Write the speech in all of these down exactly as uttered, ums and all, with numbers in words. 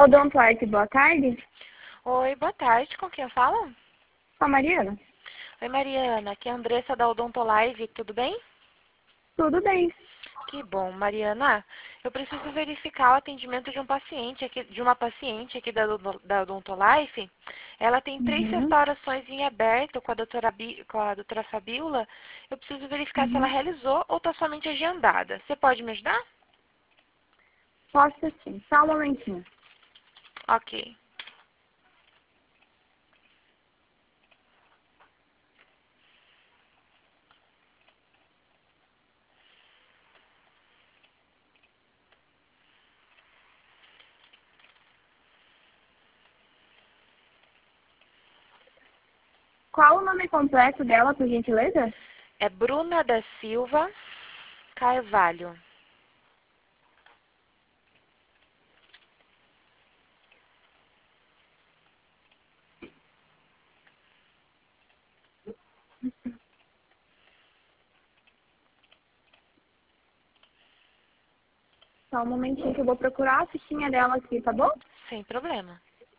Odontoarte, boa tarde. Oi, boa tarde. Com quem eu falo? Com a Mariana? Oi, Mariana. Aqui é a Andressa da Odontolive. Tudo bem? Tudo bem. Que bom, Mariana. Eu preciso verificar o atendimento de um paciente aqui, de uma paciente aqui da, Odon- da Odontolife. Ela tem três Uhum, restaurações em aberto com a doutora, Bi- com a doutora Fabiola. Eu preciso verificar se ela uhum. realizou ou está somente agendada. Você pode me ajudar? Posso sim. Só um momentinho. Ok. Qual o nome completo dela, por gentileza? É Bruna da Silva Carvalho. Só um momentinho que eu vou procurar a fichinha dela aqui, tá bom? Sem problema.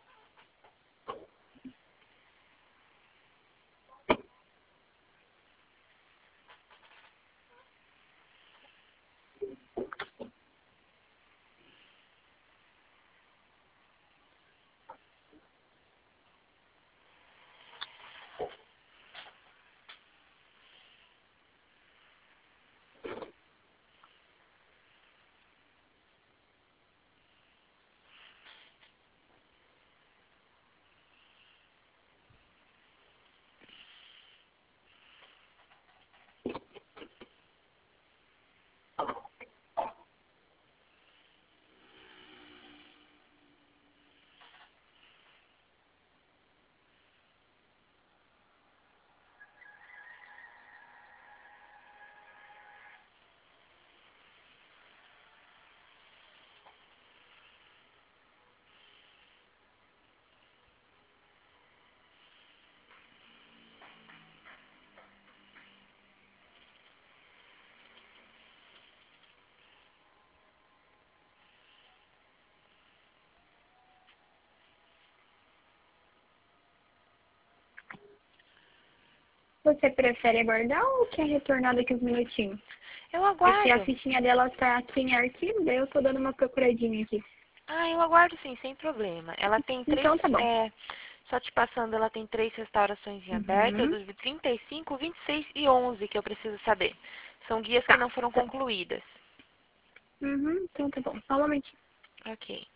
Você prefere aguardar ou quer retornar daqui uns minutinhos? Eu É que a aguardo. fichinha dela tá aqui em arquivo, daí eu tô dando uma procuradinha aqui. Ah, eu aguardo sim, sem problema. Ela tem três, Então tá bom. é, só te passando, ela tem três restaurações em aberto, é Uhum. dos trinta e cinco, vinte e seis e onze que eu preciso saber. São guias que Tá. não foram Tá. concluídas. Uhum, então tá bom. Só um momentinho. Ok.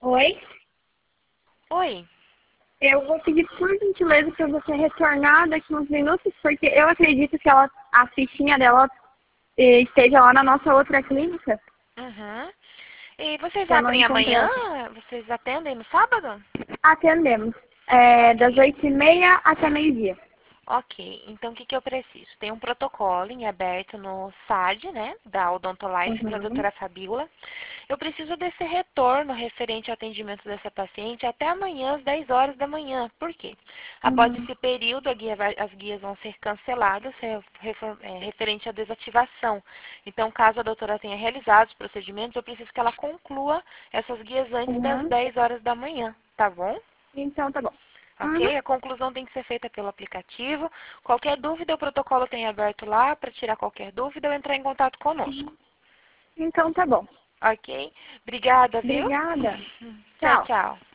Oi? Oi. Eu vou pedir por gentileza para você retornar daqui uns minutos, porque eu acredito que ela, a fichinha dela eh, esteja lá na nossa outra clínica, Uhum. E vocês que eu não abrem encontrei amanhã? aqui. Vocês atendem no sábado? Atendemos. É, das Ok. oito e meia até meio-dia. Ok, então o que, que eu preciso? Tem um protocolo em aberto no S A D, né, da Odontolife para a Uhum. doutora Fabíola. Eu preciso desse retorno referente ao atendimento dessa paciente até amanhã às dez horas da manhã. Por quê? Após Uhum. esse período, a guia vai- as guias vão ser canceladas re- refor- é, referente à desativação. Então, caso a doutora tenha realizado os procedimentos, eu preciso que ela conclua essas guias antes das Uhum. dez horas da manhã, tá bom? Então tá bom. Uhum. Ok? A conclusão tem que ser feita pelo aplicativo. Qualquer dúvida, o protocolo tem aberto lá para tirar qualquer dúvida ou entrar em contato conosco. Então tá bom. Ok? Obrigada, viu? Obrigada. Tchau, Tchau. tchau.